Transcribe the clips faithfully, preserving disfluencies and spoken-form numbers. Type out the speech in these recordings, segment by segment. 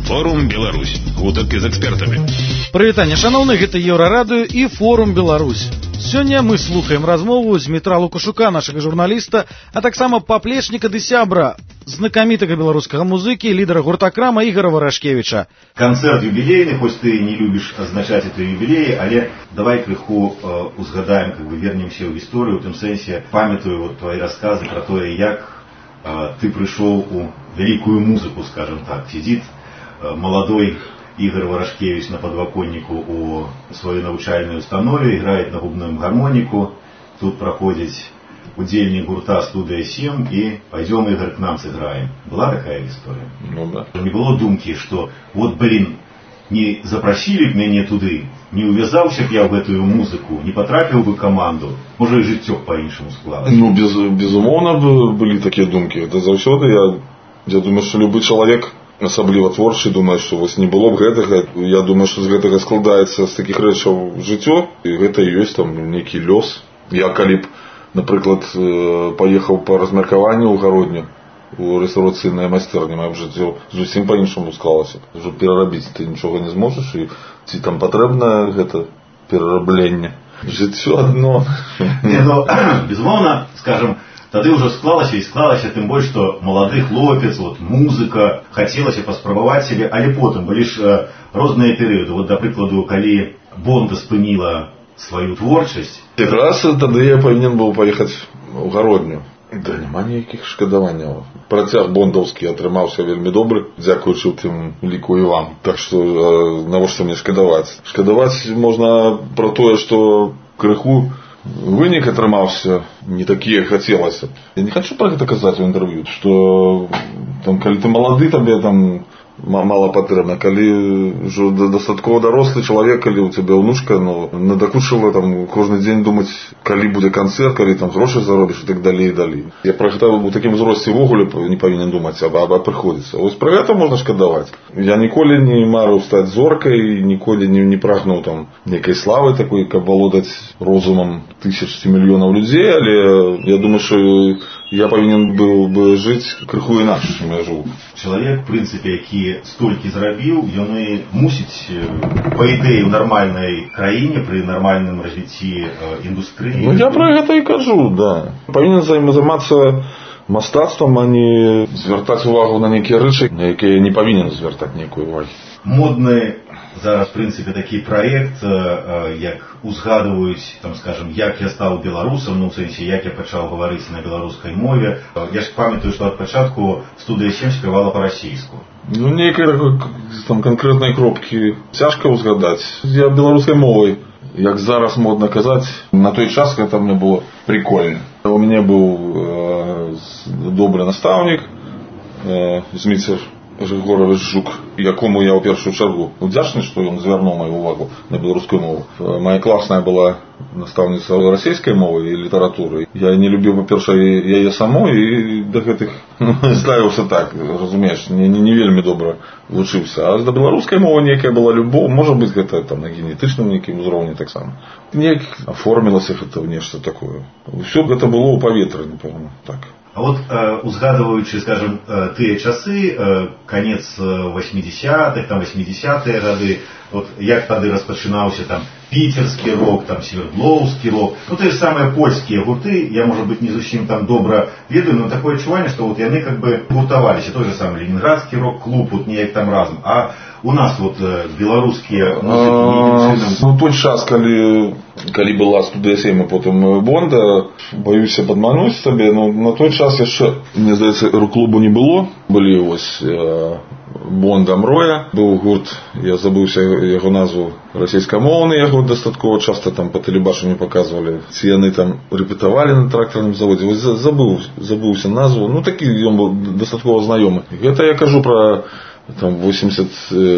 Форум Беларусь. Гутаркі з экспертамі. Прывітанне, шаноўны, гэта Еўрарадыё і Форум Беларусь. Сёння мы слухаем размову з Дмітра Лукашука, нашага журналіста, а таксама паплечніка ды сябра, знакамітага беларускага музыкі, лідара гурта Крама Ігора Варашкевіча. Канцэрт юбілейны, хоць ты не любіш азначаць это юбілеі, але давай крыху э, узгадаем, как бы вернемся ў гісторыю, у тым сэнсе памятаю вот твои рассказы про тое, як э, ты прыйшоў у вялікую музыку, скажем так, сидит э, молодой Игорь Варашкевич на подвоконнику у своей навучальной установе, играет на губную гармонику. Тут проходит удельник гурта «Студия семь» и «Пойдем, Игорь, к нам сыграем». Была такая история? Ну да. Не было думки, что вот, блин, не запросили б меня туды, не увязался б я в эту музыку, не потрапил бы команду, может и жыццё по-іншаму склалось. Ну, без, безумоўна, были такие думки. Это заўсёды, я, я думаю, что любой человек, асабліва творчы, думаю, што вось не было б гэтага. Я думаю, што з гэтага складаецца з такіх рэчаў жыццё, і гэта і ёсць там нейкі лёс. Я калі б, напрыклад, паехаў па размеркаванню ў гародню, у рэстаўрацыйнай майстэрні, маё жыццё зусім па-іншаму склалася. Ужо перарабіць ты нічога не зможаш, і ці там патрэбна гэта перарабленне. Жыццё адно. Не, ну, безумоўна, скажем, тады уже склалася і склалася, тым больш, што малады хлопец, вот, музыка, хацелася паспрабаваць сябе, але потым былі ж э, розныя перыяды. Вот, да прыкладу, калі Бонда спыніла сваю творчасць. Якраз тады я павінен быў паехаць у гародню. Да няма ніякіх шкадаванняў. Працяг бондаўскі атрымаўся вельмі добры, дзякуючы ў тым ліку і вам. Так што э, навошта мне шкадаваць? Шкадаваць можна пра тое, што крыху вынік атрымаўся не такі, як хацелася. Я не хочу пра гэта казаць у інтэрв'ю, што там, калі ты малады, табе там мала патрэбна. Калі ўжо дастаткова дарослы чалавек, калі у цябе ўнучка, ну, надакучыла там кожны дзень думаць, калі будзе канцэрт, калі там грошы заробіш і так далей і далей. Я пра гэта ў такім узросце ўвогуле не павінен думаць, а, а прыходзіцца. Вось пра гэта можна шкадаваць. Я ніколі не марыў стаць зоркай, ніколі не, не прагнуў там нейкай славы такой, каб валодаць розумам тысяч ці мільёнаў людзей, але я думаю, што я павінен быў бы жыць крыху інакш, чым я жыву. Чалавек, в прынцыпе, які столькі зрабіў, ён і мусіць, па ідэі, ў нармальнай краіне, пры нармальным развіцці індустрыі. Ну, я пра гэта і кажу, да. Павінен займацца мастацтвам, а не звяртаць увагу на нейкія рэчы, на якія не павінен звяртаць нейкую увагу. Модны зараз, в прынцыпе, такі праект, як узгадваюць, там, скажем, як я стаў беларусам, ну, в сэнсе, як я пачаў гаварыць на беларускай мове. Я ж памятаю, што ад пачатку «Студыя семь» спявала па-расійску. Ну, нейкай там канкрэтнай кропкі цяжка ўзгадаць. Я беларускай мовай, як зараз модна казаць, на той час гэта мне было прикольно. У мяне быў э, добры настаўнік, э, Зміцер Григорович Жук, якому я ў першую чаргу удзячны, што ён звярнуў маю увагу на беларускую мову. Моя класная была настаўніца расійскай мовы і літаратуры. Я не любіў, па-першае, яе саму і да гэтых ставіўся так, разумееш, не, не, не вельмі добра вучыўся. А да беларускай мовы нейкая была любоў, можа быць, гэта там на генетычным нейкім узроўні таксама. Неяк аформілася гэта ў нешта такое. Усё гэта было ў паветры, напэўна, так. А вот э, узгадываючы, скажем, э, тыя часы, э, канец восьмидесятых, там восьмидесятыя гады, вот як тады распачынаўся там піцерскі рок, там свердлоўскі рок, ну тыя ж самыя польскія гурты, я, может быть, не зусім там добра ведаю, но такое адчуванне, што вот яны как бы гуртаваліся, той же самый ленинградскі рок-клуб, вот неяк там разам. А у нас вот э, беларускія музыкі... Ну, той час, калі, калі была «Студыя семь», а потым «Бонда», баюся падмануць табе, но на той час яшчэ, мне здаецца, рок-клубу не было. Былі вось э, «Бонда», «Мроя», быў гурт, я забыўся яго назву, расійскамоўны, яго дастаткова часта там па тэлебачанню паказвалі. Ці яны там рэпетавалі на трактарным заводзе. Вось забыў, забыўся назву. Ну, такі ён быў дастаткова знаёмы. Гэта я кажу пра там восемьдесят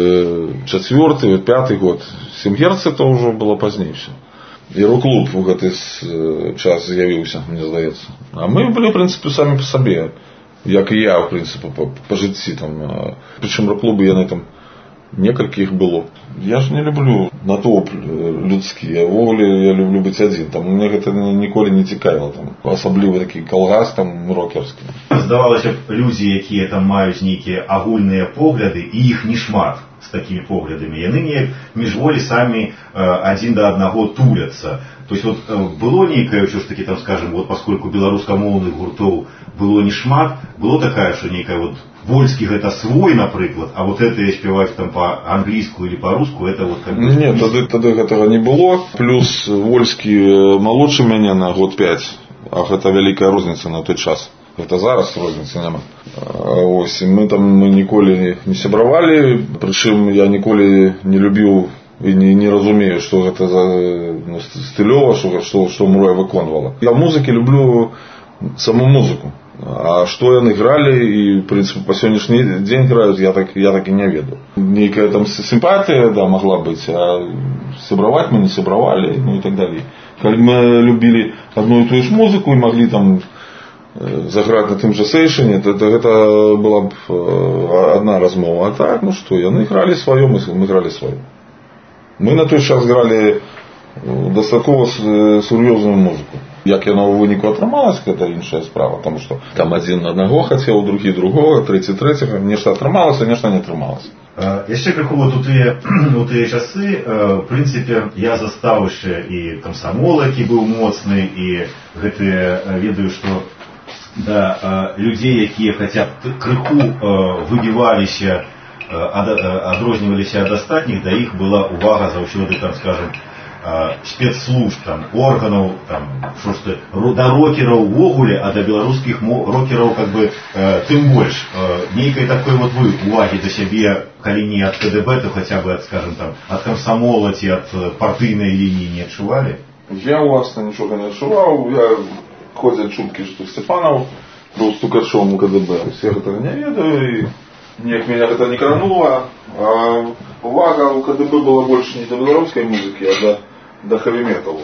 четвёрты, пятый год. Сімгерц это ўжо было пазней все. І рок-клуб у гэты час з'явіўся, мне здаецца. А мы былі, в прынцыпе, самі па сабе. Як і я, в прынцыпе, па, па жыцці там. Прычым рок-клубы яны там некалькі іх было. Я ж не люблю натоўп людскі. Я ўвогуле я люблю быць адзін. Там мне гэта ніколі не цікавіла. Там асаблівы такі калгас там рокерскі. здавалася б, людзі, якія там маюць нейкія агульныя погляды, і іх не шмат з такімі поглядамі, яны неяк міжволі самі адзін да аднаго туляцца. То есть вот было нейкае, ўсё ж таки, там, скажем, вот поскольку беларускамоўных гуртоў было не шмат, было такая, что нейкая вот вольскі гэта свой, напрыклад, а вот это спяваць там по-англійску или по-руску, это вот как бы... Нет, тады, тады гэтага не было. Плюс вольскі малодшы мяне на год пять, а гэта вялікая розніца на той час. Гэта зараз розніцы няма. Ось, мы там мы ніколі не сябравалі, прычым я ніколі не любіў і не, не разумею, што гэта за ну, стылёва, што, што, што Муроя выконвала. Я в музыке люблю саму музыку. А што яны гралі і, в прынцыпе, па сённяшні дзень граюць, я так, я так і не ведаю. Нейкая там сімпатыя, да, могла быць, а сябраваць мы не сябравалі, ну і так далей. Калі мы любілі одну і тую ж музыку і маглі там заграць на тым жа сейшане, то гэта была б одна размова. А так, ну што, яны гралі сваё, мы, мы гралі сваё. Мы на той час гралі дастаткова сур'ёзную музыку. Як яно ў выніку атрымалася, гэта іншая справа, тому што там адзін аднаго хацеў, другі другога, трэці трэцяга, нешта атрымалася, нешта не атрымалася. Яшчэ крыху вот у тыя, у тыя часы, в прынцыпе, я застаў яшчэ і камсамол, які быў моцны, і гэтыя, ведаю, што да людзей, якія хаця б крыху выбіваліся, адрозніваліся ад астатніх, да іх была увага заўсёды, там, скажем, спецслужб, там, органаў, там, што ж ты, да рокераў увогуле, а да беларускіх рокераў, как бы, э, тым больш. Э, нейкай такой вот вы увагі да сябе, калі не ад КДБ, то хаця бы ад, скажем, там, ад камсамола ці ад партыйнай лініі не адчувалі? Я, власна, нічога не адчуваў. Я ходзяць чуткі, што Сцепанов быў стукачом у КДБ. Я гэтага не ведаю, і неяк меня гэта не кранула. А увага у КДБ была больш не да беларускай музыкі, а да да хэви-металу.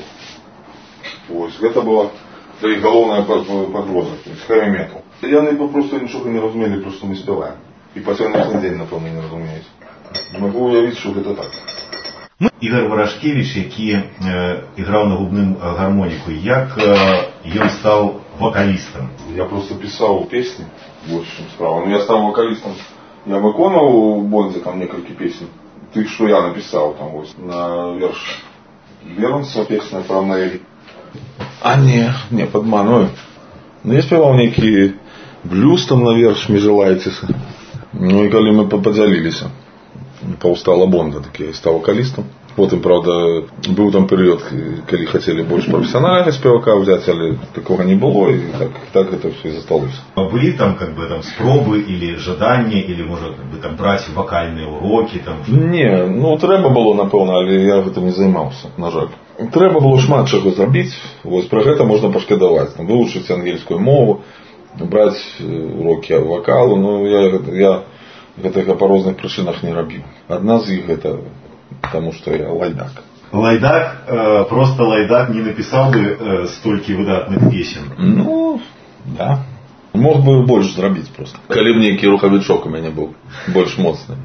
Ось, гэта была да іх галоўная пагроза, хэви-метал. Яны папросту нічога не разумелі, проста мы спяваем. І па сённяшні дзень, напэўна, не разумеюць. Магу уявіць, што гэта так. Ігор Варашкевіч, які э, іграў на губным гармоніку, як э, ён стаў вокалістам? Я просто пісаў песні, больш чым справа. Ну, я стаў вокалістам. Я выконваў у Бондзе там некалькі песень. Тых, што я напісаў там вось на верш Бернса, песня про Нелі. А не, не, падманваю. Ну, я спяваў нейкі блюз там на верш «Ми желаецеся». Ну, і калі мы падзяліліся, паўстала Бонда, так я стаў вокалістам. Потым, правда, быў там перыяд, калі хацелі больш прафесіянальнага спевака ўзяць, але такога не было, і так, так гэта ўсё і засталося. А былі там, как бы, там, спробы или жаданні, или, можа, как бы, там, браць вакальныя урокі, там? Не, ну, трэба было, напэўна, але я гэтым не займаўся, на жаль. Трэба было шмат чаго зрабіць, вось пра гэта можна пашкадаваць. Там, вывучыць ангельскую мову, браць урокі вакалу, ну, я, я гэтага па розных прычынах не рабіў. Адна з іх гэта потому что я лайдак. Лайдак, э, просто лайдак не написал бы э, столько выдатных песен. Ну, да. Мог бы больше зрабіць просто. Калі б нейкі рухавічок у мяне быў больш моцны.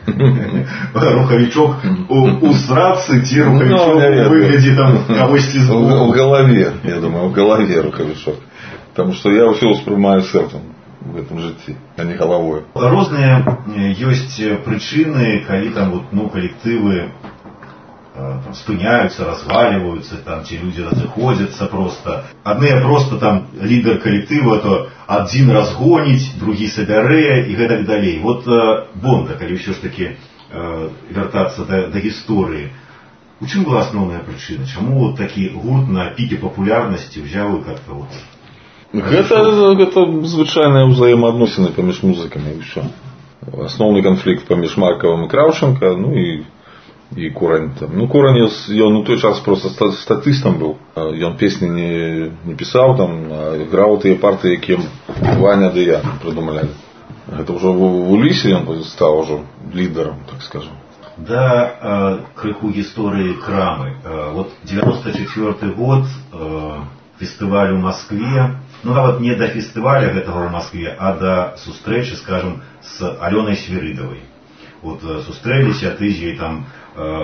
Рухавічок у срацы ці рухавічок у выглядзе там кагосьці з боку. У галаве, я думаю, у галаве рухавічок. Потому что я ўсё ўспрымаю сэрцам в этом жыцці, а не головой. Розныя ёсць прычыны, калі там вот, ну, калектывы там, спыняются, разваливаются, там, те люди разыходятся просто. Одни просто там лидер коллектива, то один разгоніць, другі сабярэ і гэтак далей. Вот э, Бонда, калі ўсё ж таки э, вяртацца да, да гісторыі, у чым была асноўная прычына? Чаму вот такі гурт на піке папулярнасці ўзяў і как-то вот... Гэта, гэта звычайныя ўзаемаадносіны паміж музыкамі і ўсё. Асноўны канфлікт паміж Маркавым і Краўченка, ну і, і Курань там. Ну, Курань, ён у той час просто статыстам быў. Ён песні не, не пісаў там, а граў тыя партыі, якім Ваня ды я прыдумалі. Гэта ўжо в Улісе ён стаў ўжо лідарам, так скажем. Да, э, крыху гісторыі Крамы. Э, вот девяносто четвёрты год, э, фестываль у Москве. Ну, нават не да фестываля гэтага ў Москве, а да сустрэчы, скажем, с Алёнай Свирыдовой. Вот сустрэліся, ты з ёй там э,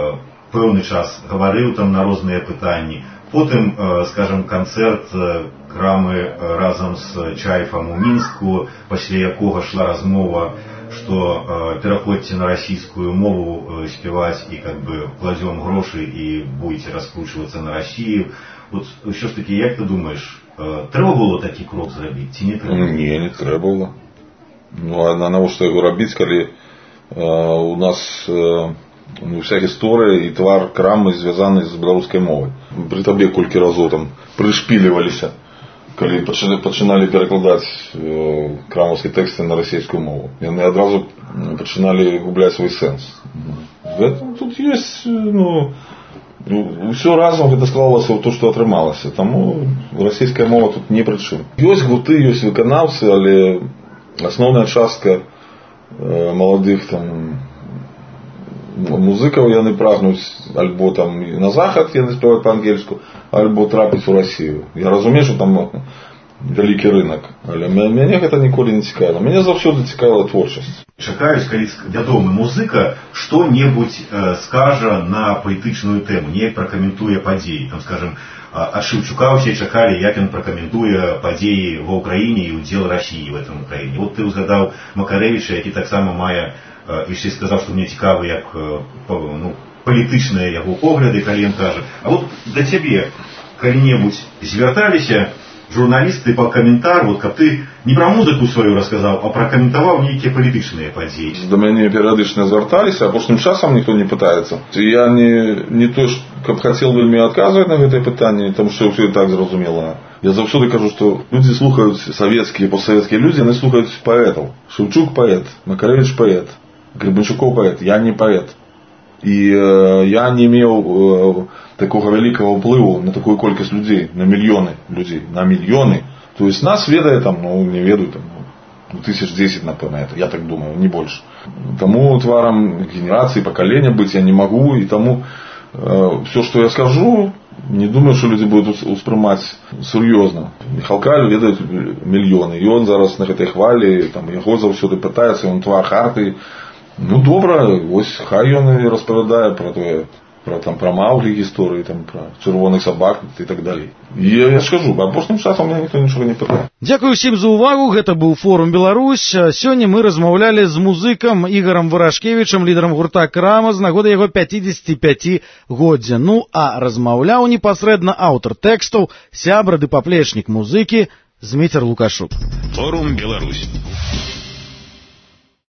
пэўны час гаварыў там на розныя пытанні. Потым, скажем, канцэрт Крамы разам з Чайфам у Мінску, пасля якога шла размова, што пераходзьце на расійскую мову спяваць і как бы кладзём грошы і будете раскручвацца на Расію. Вот ўсё ж таки, як ты думаеш, трэба было такі крок зрабіць, ці не трэба? Не, не трэба было. Ну, а навошта яго рабіць, калі у нас уся гісторыя і твар Крамы звязаны з беларускай мовай. Пры табе колькі разоў там прышпіліваліся, калі пачыналі перакладаць крамаўскія тэксты на расійскую мову. Яны адразу пачыналі губляць свой сэнс. Тут ёсць, ну, ўсё разам гэта склалася ў то, што атрымалася. Таму расійская мова тут не пры чым. Ёсць гурты, ёсць выканаўцы, але асноўная частка маладых там музыкаў, яны прагнуць альбо там на захад, яны спяваюць па-ангельску, альбо трапіць у Расію. Я разумею, што там вялікі рынок, але мяне гэта ніколі не цікавіла. Мяне заўсёды цікавіла творчасць. Чакаюць, калі вядомы музыка што-небудзь э, скажа на палітычную тэму, неяк пракаментуе падзеі. Там, скажем, ад Шевчука ўсе чакалі, як ён пракаментуе падзеі ва ўкраіне і ўдзел Расіі в этом Украіне. Вот ты ўзгадаў Макарэвіча, які таксама мае, э, і ще сказаў, што мне цікавы, як э, ну, палітычныя яго погляды, калі ён кажа. А вот да цябе калі-небудзь звярталіся журналісты па каментар, вот, каб ты не пра музыку сваю расказаў, а пракаментаваў нейкія палітычныя падзеі. Да мяне перыядычна звярталіся, апошнім часам ніхто не пытаецца. Я не, не то, каб хацеў вельмі адказваць на гэтае пытанне, таму што ўсё і так зразумела. Я заўсёды кажу, што людзі слухаюць савецкія, постсавецкія людзі, яны слухаюць паэтаў. Шевчук паэт, Макарэвіч паэт, Гребеншчукоў паэт, я не паэт. І э, я не меў э, такога вялікага ўплыву на такую колькасць людзей, на мільёны людзей, на мільёны. То есть нас ведае там, ну, не ведаю, там, ну, тысяч десять, напэўна, я так думаю, не больш. Таму тварам генерацыі, пакалення быць я не магу, і таму э, все, што я скажу, не думаю, што людзі будуць успрымаць сур'ёзна. Міхалка ведаюць мільёны, і ён зараз на гэтай хвалі, там, яго заўсёды пытаецца, ён твар харты. Ну, добра, ось хай ён і распавядае пра тое, пра, там, пра Маўглі гісторыі, там, пра чырвоных сабак і так далей. І я ж кажу, апошнім часам мне ніхто нічога не пытае. Дзякую ўсім за ўвагу, гэта быў форум Беларусь. Сёння мы размаўлялі з музыкам Ігарам Варашкевічам, лідарам гурта Крама, з нагоды яго пяцідзесяціпяцігоддзя. Ну, а размаўляў непасрэдна аўтар тэкстаў, сябра ды паплечнік музыкі Зміцер Лукашук. Форум Беларусь.